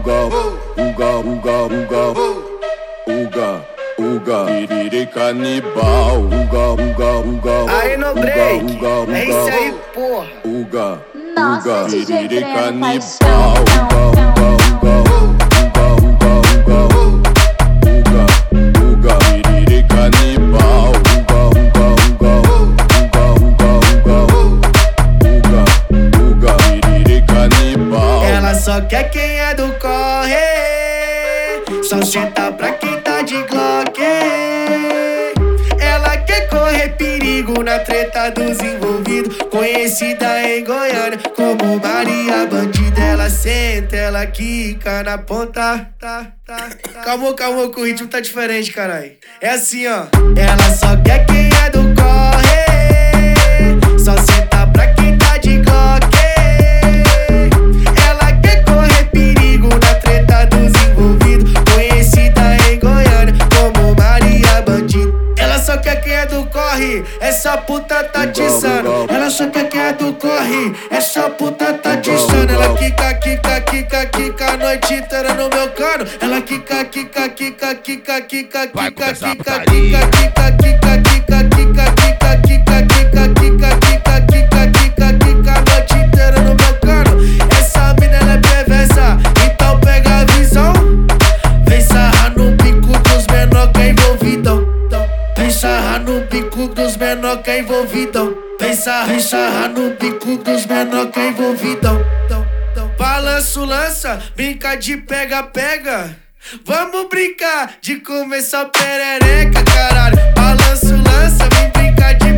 Piriri canibal, Aí no break, é isso aí, porra. Nossa, DJ piriri Breno faz piriri canibal, piriri canibal. Ela só quer quem é do corre, só senta pra quem tá de Glock. Ela quer correr perigo na treta dos envolvidos, conhecida em Goiânia como Maria Bandida. Ela senta, ela quica na ponta. Calma, que o ritmo tá diferente, carai. É assim, ó. Ela só quer quem é do corre, só senta pra quem tá de Glock. Ela quer correr perigo na treta dos envolvidos, conhecida em Goiânia como Maria Bandida. Ela só quer quem é do corre, essa puta tá tiçando. Ela só quer quem é do corre, essa puta tá tiçando. Ela quica a noite inteira no meu cano. Ela quica a noite inteira no meu cano. Essa mina ela é perversa, então pega a visão. Vem sarrar no bico dos menor que é envolvidão. Vem sarrar no bico dos menor que é envolvidão. Vem sarrar no bico dos menor que é envolvidão. Balanço, lança, brinca de pega. Vamos brincar de comer só perereca, caralho. Balanço, lança, vem brincar de